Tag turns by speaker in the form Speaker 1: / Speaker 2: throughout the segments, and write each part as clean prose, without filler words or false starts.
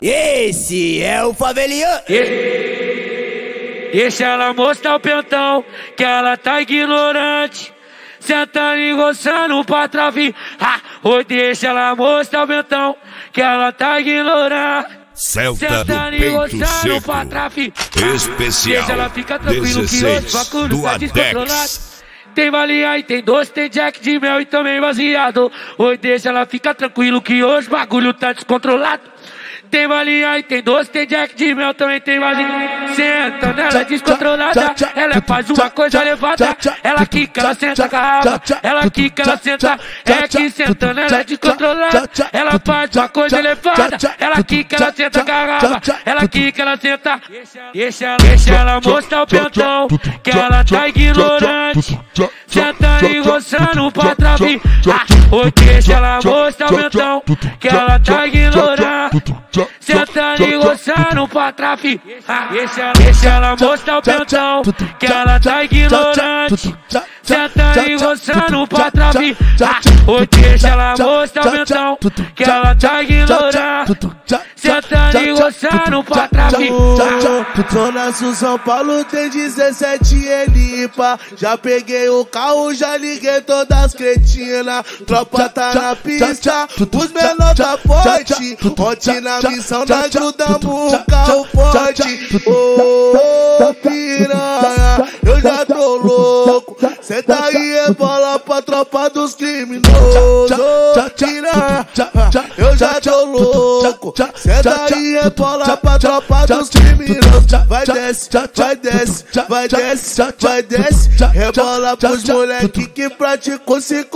Speaker 1: Esse é o faveliano.
Speaker 2: Deixa ela mostrar o pentão, que ela tá ignorante. Sentando e roçando pra trave. Oi, deixa ela mostrar o pentão, que ela tá ignorante.
Speaker 3: Celta do Peito Seco, especial
Speaker 2: Deixa ela ficar tranquilo que hoje o bagulho tá descontrolado. Tem balinha e tem doce, tem jack de mel e também baseado. Oi, deixa ela ficar tranquilo que hoje o bagulho tá descontrolado. Tem balinha e tem doce, tem jack de mel, também tem vazio. Senta nela descontrolada, ela faz uma coisa levada. Ela quica, ela senta garrafa, ela quica, ela senta. É que senta nela descontrolada, ela faz uma coisa levada. Ela quica, ela senta garrafa, ela quica, ela senta. Deixa ela mostrar o pentão, que ela tá ignorante. Senta e roçando pra trave. Oi, deixa ela mostrar o pentão, que ela tá ignorante. Sentando e roçando pra trafi. Deixa ela mostrar o pentão, que ela tá ignorante. Sentando e roçando pra trafi. Oi, deixa ela mostrar o pentão, que ela tá ignorante. Sentando e roçando pra trafi.
Speaker 4: Zona Sul, São Paulo tem 17 Elipa. Já peguei o carro, já liguei todas as cretinas. Tropa tá na pista, os menor tá forte. Ontem na missão nós grudamos um carro forte. Ô piranha, eu já tô louco. Senta aí é bola pra tropa dos criminosos. Piranha, eu já tô louco. Senta aí é bola pra tropa dos criminosos. Vai desce, vai desce, vai desce, vai desce. Rebola pros moleque que praticou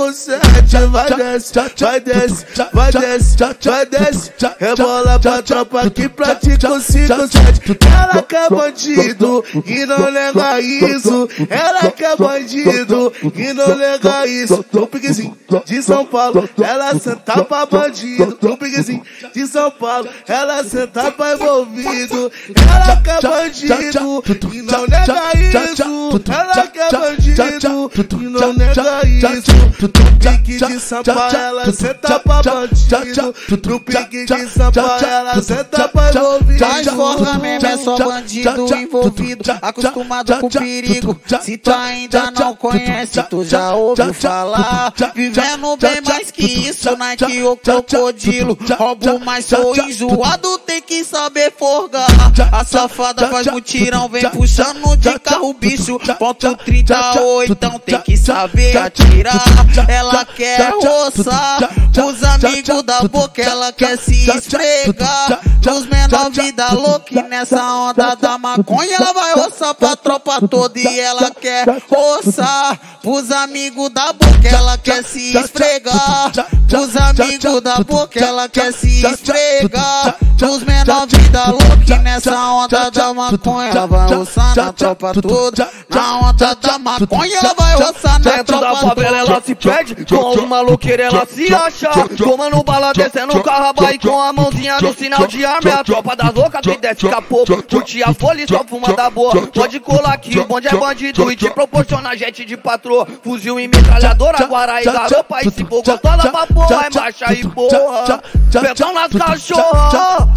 Speaker 4: 5-7. Vai desce, vai desce, vai desce, vai desce. Rebola pra tropa que pratica o 5-7. Ela que é bandido e não nega isso. Ela que é bandido e não nega isso. No piquezinho de São Paulo, ela senta pra bandido. No piquezinho de São Paulo, ela senta pra envolvido. Ela que é bandido e não nega isso. Ela que é bandido e não nega isso. No pique de São Paulo, ela senta pra bandido. No pique de São Paulo, ela senta pra envolvido.
Speaker 5: Tá forra mesmo, é só bandido envolvido, acostumado com perigo. Se tu ainda não conhece, tu já ouviu falar. Vivendo bem mais que isso, Nike ou crocodilo. Roubo, mas sou enjoado, tem que saber forgar. A safada faz mutirão, vem puxando de carro bicho. Ponto 38, então tem que saber atirar. Ela quer roçar os amigos da boca, ela quer se esfregar. Os menor vida louca e nessa onda da maconha ela vai roçar pra tropa toda. E ela quer roçar pros amigos da boca, ela quer se esfregar. Os amigos da boca, ela quer se esfregar. Os menor vida louca e nessa onda da maconha ela vai roçar na tropa toda. Na onda da maconha ela vai roçar na tropa toda.
Speaker 6: Da favela ela se perde, com uma louqueira ela se acha. Tomando bala, descendo o carro, e com a mãozinha no sinal de arma. É a tropa das loucas que desce capô. Curte a folha e só fuma da boa. Pode colar aqui, o bonde é bandido e te proporciona jet de patroa. Fuzil e metralhadora, guará e garopa. E se for gostosa pra porra, é marcha e porra. Pegão nas cachorras,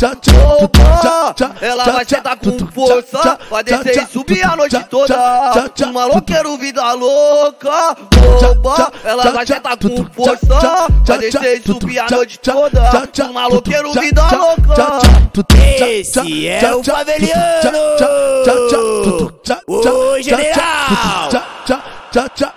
Speaker 6: opa. Ela vai sentar com força, vai descer e subir a noite toda. Um maloqueiro vida louca, opa. Ela vai sentar com força, vai descer e subir a noite toda. Um maloqueiro vida louca.
Speaker 1: Esse é o faveliano. O general.